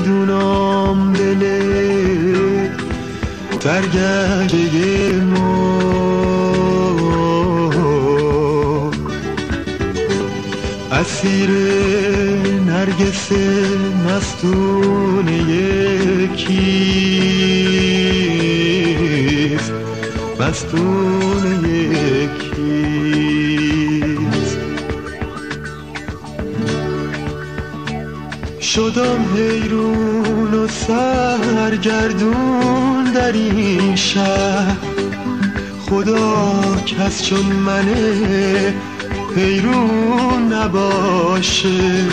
میدونم دل سرگشته ما اسیر نرگس مستون یکیست، مستون یکیست. شدم حیرون و سرگردون در این شهر، خدا کس چون منه حیرون نباشه.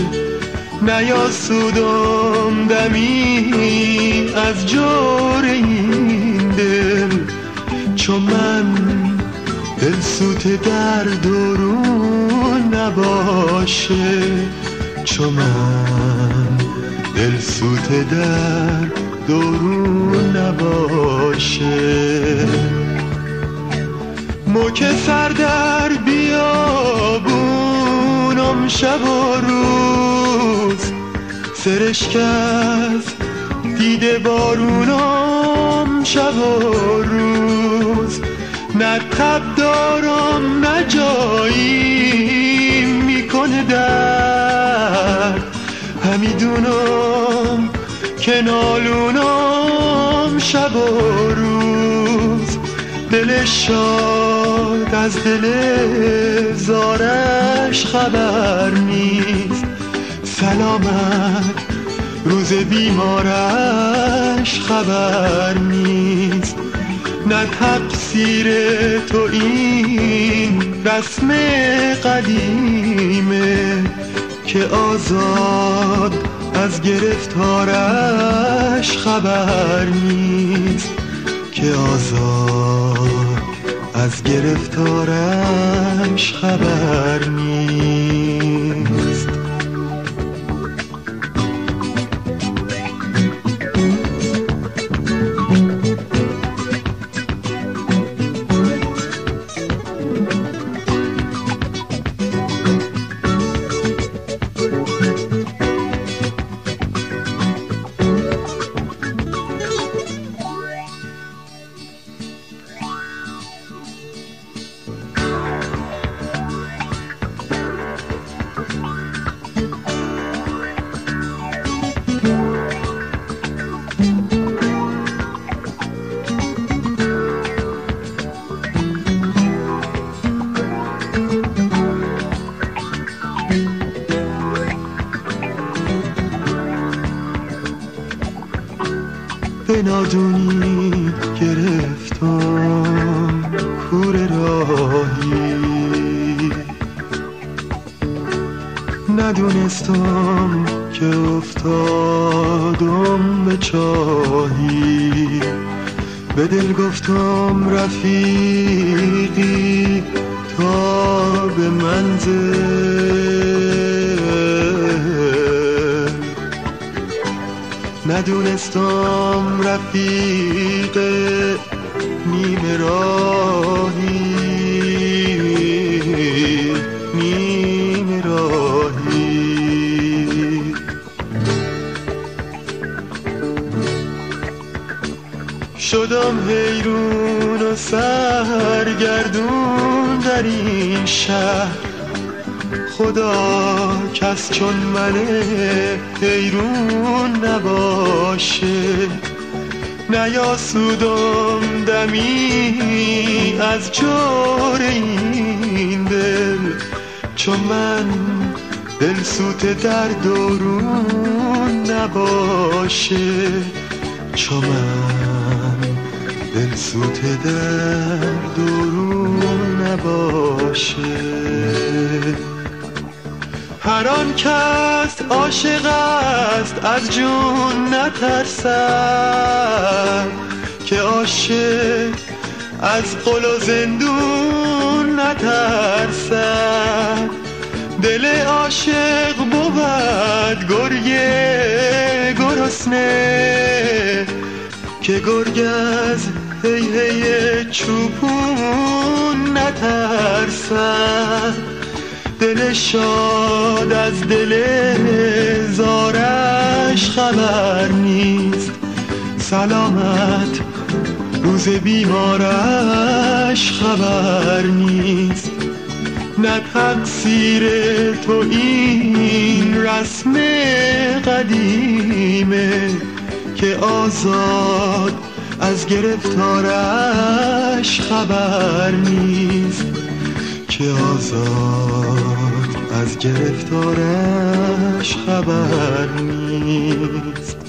نیاسودم دمی از جور این دل، چون من دلسوت در درون نباشه. چون من دلسوت در درون نباشه. موکه سر در بیابونم شب و روز، سرشکست دیده بارونم شب و روز. نه تب دارم نه جایی میکنه درد، همیدونم که نالونم شب و روز. دل شاد از دل زارش خبر نیست، سلامت روز بیمارش خبر نیست. نه تقصیر تو این رسم قدیمه که آزاد از گرفتارش خبر نیست، که آزاد از گرفتارش خبر نیست. به نادونی گرفتم کور راهی، ندونستم که افتادم به چاهی. به دل گفتم رفیقی تا به منزل، ندونستم رفیق نیمه راهی، نیمه راهی. شدم حیرون و سرگردون در این شهر، خدا کس چون منه حیرون نباشه. نیاسودم دمی از جور این دل، چون من دلسوت در درون نباشه. چون من دلسوت در درون نباشه. هر آن کس عاشق است از جون نترسد، که عاشق از قل و زندون نترسد. دل عاشق بود گرگ گرسنه، که گرگ از هی هی چوپون نترسد. دل شاد از دل زارش خبر نیست. سلامت روز بیمارش خبر نیست. نه تقصیر تو این رسم قدیمه که آزاد از گرفتارش خبر نیست. که آزاد از گرفتارش خبر نیست.